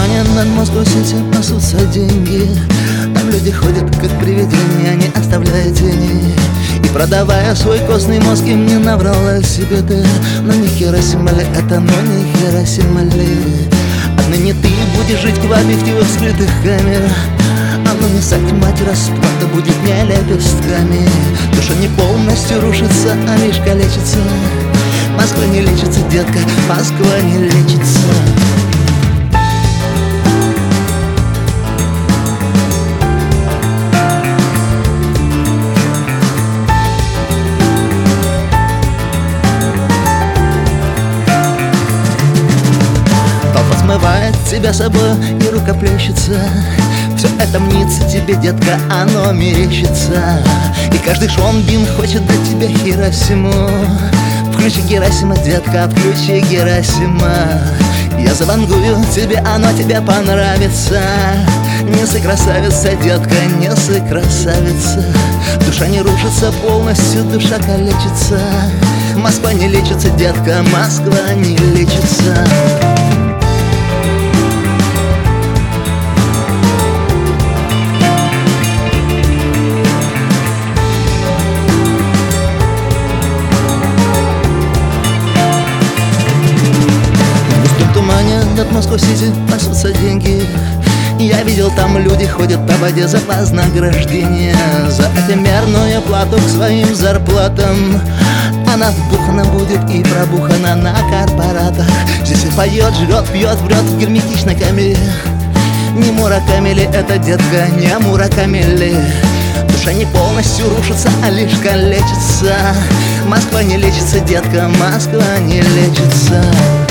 тумане над Москвой-Сити пасутся деньги. Там люди ходят как привидения, не оставляя тени. И продавая свой костный мозг, им не наврала себе ты. Но не Хиросима ли это, но не Хиросима ли? Отныне ты будешь жить в объективах скрытых камер. А ну не сать, мать, расплата будет не лепестками. Душа не полностью рушится, а лишь калечится. Москва не лечится, детка, Москва не лечится. Смывает тебя собой и рука плещется. Все это мнится тебе, детка, оно мерещится. И каждый Шонбин хочет дать тебе Хиросиму. Включи Герасима, детка, включи Герасима. Я завангую тебе, оно тебе понравится. Не сы красавица, детка, не сы красавица. Душа не рушится полностью, душа калечится. Москва не лечится, детка, Москва не лечится. Над Москвой-Сити пасутся деньги. Я видел, там люди ходят по воде за вознаграждение. За эфемерную плату к своим зарплатам. Она вбухана будет и пробухана на корпоратах. Здесь и поет, живет, пьет, врет в герметичной камере. Не Мураками ли это, детка, не Мураками ли? Душа не полностью рушится, а лишь калечится. Москва не лечится, детка, Москва не лечится.